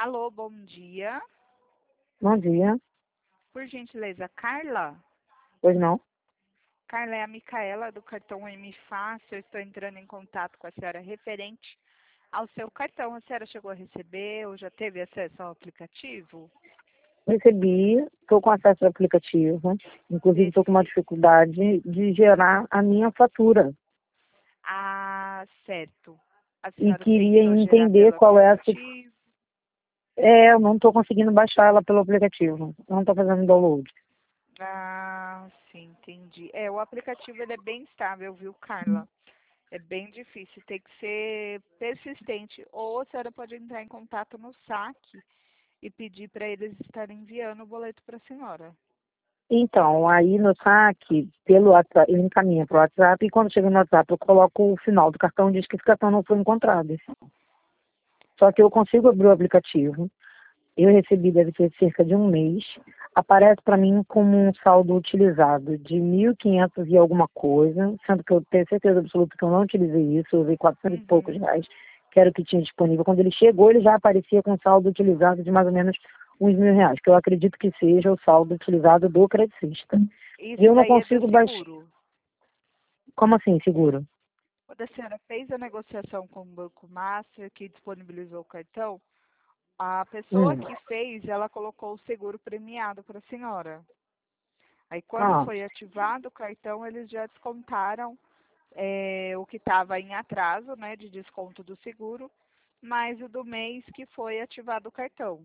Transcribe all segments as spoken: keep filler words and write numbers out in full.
Alô, bom dia. Bom dia. Por gentileza, Carla? Pois não? Carla, é a Micaela do cartão M Fácil. Eu estou entrando em contato com a senhora referente ao seu cartão. A senhora chegou a receber ou já teve acesso ao aplicativo? Recebi, estou com acesso ao aplicativo. Inclusive, estou com uma Esse... dificuldade de gerar a minha fatura. Ah, certo. A E senhora queria tentou gerar entender pelo qual é a... situ- aplicativo? É, eu não estou conseguindo baixar ela pelo aplicativo. Não estou fazendo download. Ah, sim, entendi. É, o aplicativo ele é bem estável, viu, Carla? É bem difícil, tem que ser persistente. Ou a senhora pode entrar em contato no saque e pedir para eles estarem enviando o boleto para a senhora. Então, aí no saque, pelo WhatsApp, ele encaminha para o WhatsApp e quando chega no WhatsApp eu coloco o final do cartão e diz que esse cartão não foi encontrado. Só que eu consigo abrir o aplicativo. Eu recebi, deve ter cerca de um mês. Aparece para mim como um saldo utilizado de mil e quinhentos e alguma coisa, sendo que eu tenho certeza absoluta que eu não utilizei isso, eu usei quatrocentos e poucos Uhum. reais, que era o que tinha disponível. Quando ele chegou, ele já aparecia com saldo utilizado de mais ou menos uns mil reais, que eu acredito que seja o saldo utilizado do credicista. E Isso eu não daí é do consigo baixar. seguro. Como assim, seguro? Quando a senhora fez a negociação com o Banco Master, que disponibilizou o cartão, a pessoa Hum. que fez, ela colocou o seguro premiado para a senhora. Aí quando Ah, foi ativado o cartão, eles já descontaram é, o que estava em atraso, né, de desconto do seguro, mais o do mês que foi ativado o cartão.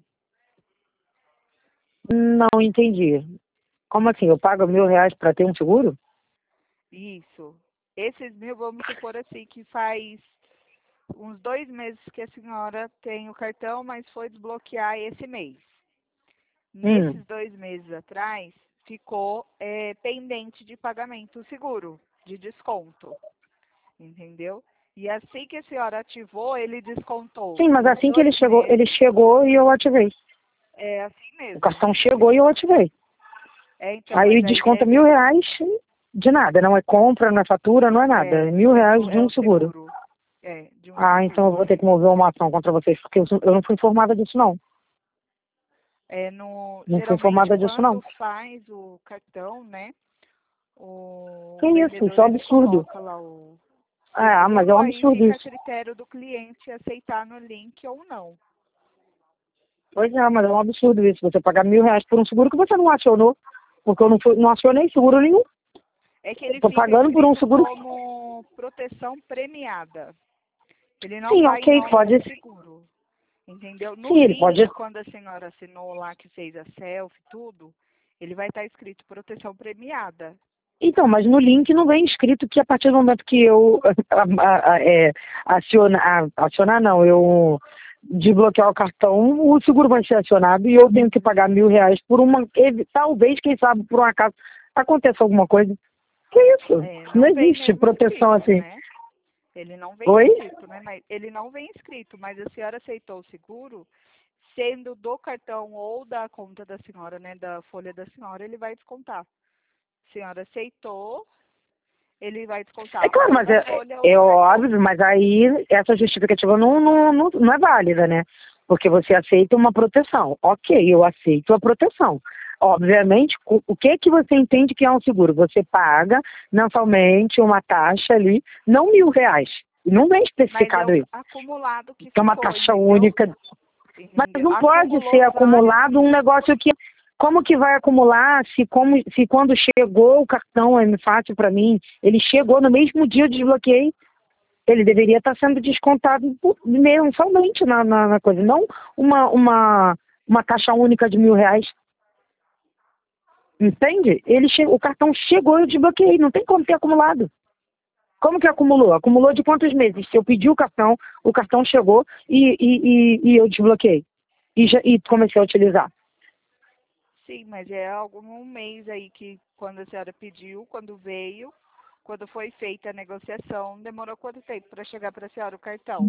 não entendi. Como assim? Eu pago mil reais para ter um seguro? Isso. Esses mil, vamos supor assim, que faz uns dois meses que a senhora tem o cartão, mas foi desbloquear esse mês. Hum. Nesses dois meses atrás, ficou é, pendente de pagamento o seguro, de desconto, entendeu? E assim que a senhora ativou, ele descontou Sim, mas os assim que ele dois chegou, ele meses. chegou e eu ativei. É assim O mesmo. cartão chegou e eu ativei. É, então, Aí mas aí desconta deve mil reais de nada, não é compra, não é fatura, não é nada. É É, mil é reais do, de é um o seguro. seguro. É, de um Ah, então eu seguro. vou ter que mover uma ação contra vocês, porque eu, eu não fui informada disso, não. É no, Não fui geralmente informada disso, não. quando faz o cartão, né? O Que isso? Isso vendedor é um ele absurdo. coloca lá o Ah, mas é seguro, um aí absurdo fica a isso. critério do cliente aceitar no link ou não. Pois é, mas é um absurdo isso. Você pagar mil reais por um seguro que você não acionou. Porque eu não, fui, não acionei seguro nenhum. É que Eu ele tô fica pagando por um escrito seguro. como proteção premiada. Ele não Sim, vai em ok, nome do pode. seguro. Entendeu? No Sim, ele pode. link, quando a senhora assinou lá que fez a selfie, tudo, ele vai estar escrito proteção premiada. Então, mas no link não vem escrito que a partir do momento que eu a- a- a- é, acionar, acionar não, eu desbloquear o cartão, o seguro vai ser acionado e eu tenho que pagar mil reais por uma, ev- talvez, quem sabe, por um acaso, aconteça alguma coisa. Que isso? É, Não não vem existe mesmo proteção escrito, assim. né? Ele não vem Oi? escrito, né? Mas ele não vem escrito, mas a senhora aceitou o seguro, sendo do cartão ou da conta da senhora, né? Da folha da senhora, ele vai descontar. A senhora aceitou, ele vai É descontar claro, ou mas da é, folha ou é do cartão. óbvio, mas aí essa justificativa não, não, não, não é válida, né? Porque você aceita uma proteção. Ok, eu aceito a proteção. Obviamente, o o que que você entende que é um seguro? Você paga mensalmente uma taxa ali, não mil reais. Não é Mas é especificado o isso. acumulado que Que é uma ficou, taxa entendeu? única. Mas Entendeu? não pode ser Acumulou vários. acumulado um negócio que. Como que vai acumular se, como, se quando chegou o cartão é fácil para mim, ele chegou no mesmo dia eu desbloqueei, ele deveria estar sendo descontado por- mensalmente na, na, na coisa, não uma, uma, uma taxa única de mil reais. Entende? Ele che... O cartão chegou e eu desbloqueei, não tem como ter acumulado. Como que acumulou? Acumulou de quantos meses? Se eu pedi o cartão, o cartão chegou e, e, e, e eu desbloqueei. E, já, e comecei a utilizar. Sim, mas é algum mês aí que quando a senhora pediu, quando veio, quando foi feita a negociação, demorou quanto tempo para chegar para a senhora o cartão?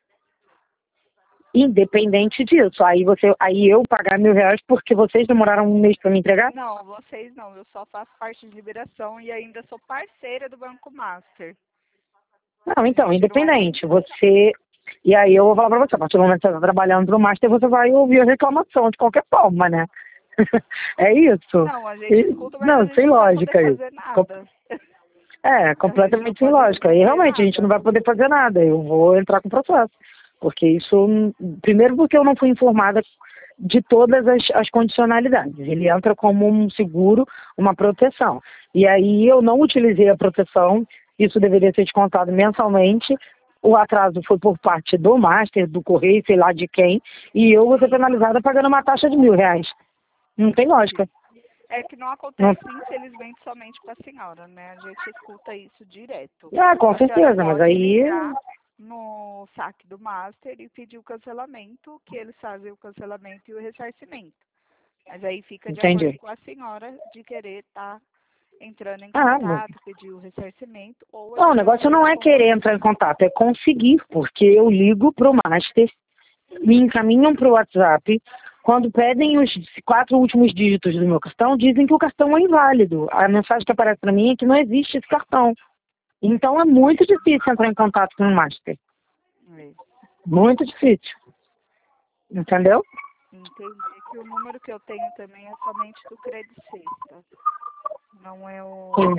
Independente disso. Aí, você, aí eu pagar mil reais porque vocês demoraram um mês para me entregar? Não, vocês não, eu só faço parte de liberação e ainda sou parceira do Banco Master. Não, A então, gente não é. independente. Você. E aí eu vou falar pra você, a partir do momento que você está trabalhando pro Master, você vai ouvir a reclamação de qualquer forma, né? É isso. Não, a gente E, escuta, mas não, a gente sem não vai lógica poder aí. fazer Com- nada. É, A gente não completamente sem pode lógica. E fazer realmente a gente não nada. vai poder fazer nada. Eu vou entrar com processo. Porque isso, primeiro porque eu não fui informada de todas as, as condicionalidades. Ele entra como um seguro, uma proteção. E aí eu não utilizei a proteção, isso deveria ser descontado mensalmente. O atraso foi por parte do Master, do Correio, sei lá de quem, e eu vou ser penalizada pagando uma taxa de mil reais. Não tem lógica. É que não Não... acontece, infelizmente, somente com a senhora, né? A gente escuta isso direto. Ah, com A senhora certeza, mas pode aí... ligar no saque do Master e pedir o cancelamento, que eles fazem o cancelamento e o ressarcimento. Mas aí fica de acordo Entendi. com a senhora de querer estar entrando em Ah, contato, pedir o ressarcimento, ou a não, o gente negócio vê não é como querer a entrar em gente... contato, é conseguir, porque eu ligo pro Master, me encaminham pro WhatsApp, quando pedem os quatro últimos dígitos do meu cartão, dizem que o cartão é inválido. A mensagem que aparece para mim é que não existe esse cartão. Então é muito difícil entrar em contato com o Master. É, Muito difícil. Entendeu? entender que o número que eu tenho também é somente do Credit Sexta. Não é o... Sim.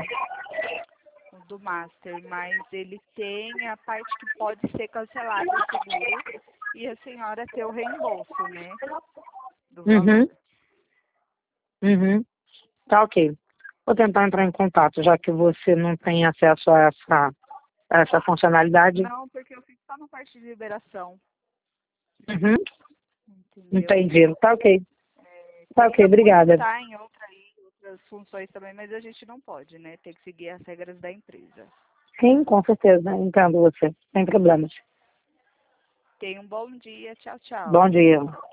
o do Master, mas ele tem a parte que pode ser cancelado o seguro e a senhora ter o reembolso, né, do Uhum. valor. Uhum. Tá ok. Vou tentar entrar em contato, já que você não tem acesso a essa, a essa funcionalidade. Não, porque eu fico só na parte de liberação, Uhum. entendeu? Entendi. Tá ok. Tá ok, Queria muito obrigada. estar em outra aí, outras funções também, mas a gente não pode, né? Tem que seguir as regras da empresa. Sim, com certeza. Entendo você. Sem problemas. Tenha um bom dia, tchau, tchau. Bom dia.